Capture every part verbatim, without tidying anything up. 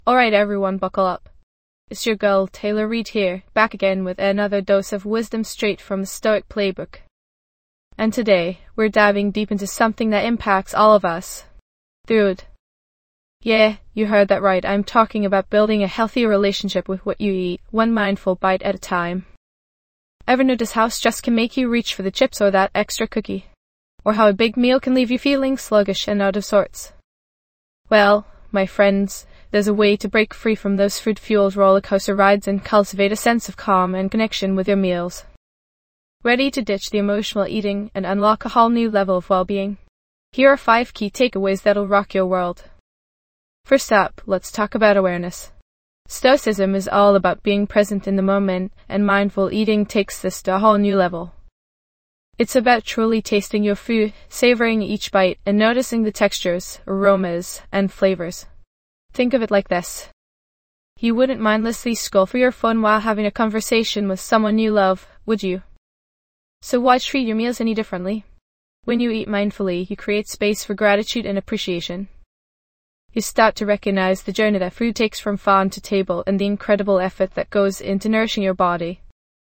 Alright everyone, buckle up. It's your girl, Taylor Reid here, back again with another dose of wisdom straight from the Stoic Playbook. And today, we're diving deep into something that impacts all of us. Food. Yeah, you heard that right. I'm talking about building a healthy relationship with what you eat, one mindful bite at a time. Ever notice how stress can make you reach for the chips or that extra cookie? Or how a big meal can leave you feeling sluggish and out of sorts? Well, my friends, there's a way to break free from those food-fueled roller coaster rides and cultivate a sense of calm and connection with your meals. Ready to ditch the emotional eating and unlock a whole new level of well-being? Here are five key takeaways that'll rock your world. First up, let's talk about awareness. Stoicism is all about being present in the moment, and mindful eating takes this to a whole new level. It's about truly tasting your food, savoring each bite, and noticing the textures, aromas, and flavors. Think of it like this. You wouldn't mindlessly scroll through your phone while having a conversation with someone you love, would you? So why treat your meals any differently? When you eat mindfully, you create space for gratitude and appreciation. You start to recognize the journey that food takes from farm to table and the incredible effort that goes into nourishing your body.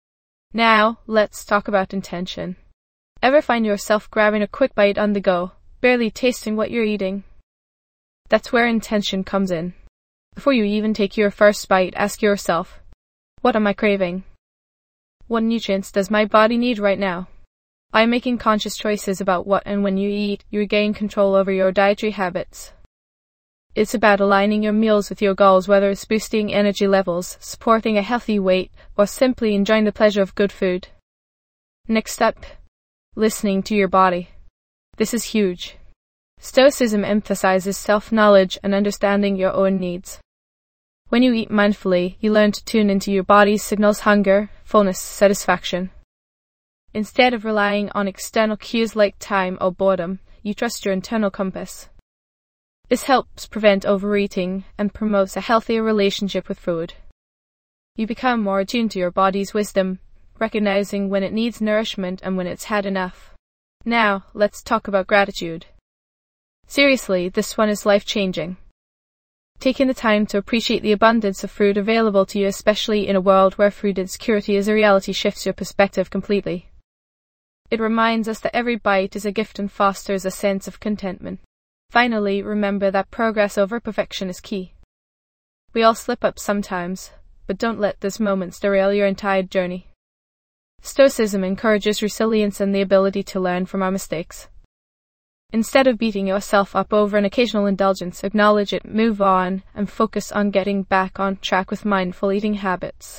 Now, let's talk about intention. Ever find yourself grabbing a quick bite on the go, barely tasting what you're eating? That's where intention comes in. Before you even take your first bite, ask yourself, what am I craving? What nutrients does my body need right now? By making conscious choices about what and when you eat, you regain control over your dietary habits. It's about aligning your meals with your goals, whether it's boosting energy levels, supporting a healthy weight, or simply enjoying the pleasure of good food. Next up, listening to your body. This is huge. Stoicism emphasizes self-knowledge and understanding your own needs. When you eat mindfully, you learn to tune into your body's signals: hunger, fullness, satisfaction. Instead of relying on external cues like time or boredom, you trust your internal compass. This helps prevent overeating and promotes a healthier relationship with food. You become more attuned to your body's wisdom, recognizing when it needs nourishment and when it's had enough. Now, let's talk about gratitude. Seriously, this one is life-changing. Taking the time to appreciate the abundance of food available to you, especially in a world where food insecurity is a reality, shifts your perspective completely. It reminds us that every bite is a gift and fosters a sense of contentment. Finally, remember that progress over perfection is key. We all slip up sometimes, but don't let those moments derail your entire journey. Stoicism encourages resilience and the ability to learn from our mistakes. Instead of beating yourself up over an occasional indulgence, acknowledge it, move on, and focus on getting back on track with mindful eating habits.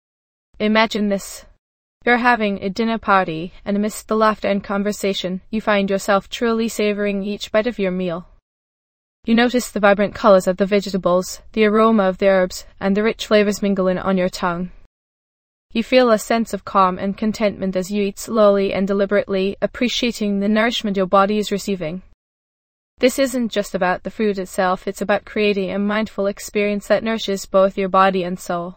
Imagine this. You're having a dinner party, and amidst the laughter and conversation, you find yourself truly savoring each bite of your meal. You notice the vibrant colors of the vegetables, the aroma of the herbs, and the rich flavors mingling on your tongue. You feel a sense of calm and contentment as you eat slowly and deliberately, appreciating the nourishment your body is receiving. This isn't just about the food itself, it's about creating a mindful experience that nourishes both your body and soul.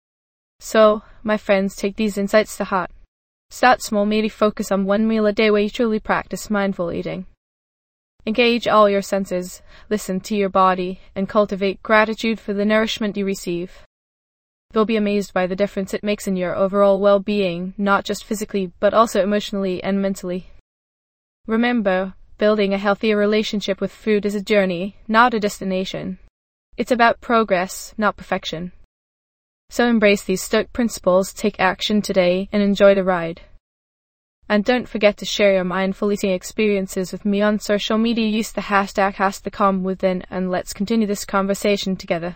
So, my friends, take these insights to heart. Start small, maybe focus on one meal a day where you truly practice mindful eating. Engage all your senses, listen to your body, and cultivate gratitude for the nourishment you receive. You'll be amazed by the difference it makes in your overall well-being, not just physically, but also emotionally and mentally. Remember, building a healthier relationship with food is a journey, not a destination. It's about progress, not perfection. So embrace these Stoic principles, take action today, and enjoy the ride. And don't forget to share your mindful eating experiences with me on social media. Use the hashtag HasTheCalmWithin, and let's continue this conversation together.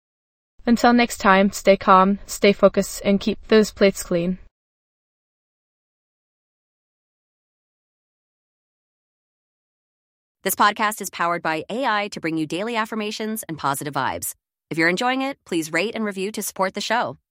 Until next time, stay calm, stay focused, and keep those plates clean. This podcast is powered by A I to bring you daily affirmations and positive vibes. If you're enjoying it, please rate and review to support the show.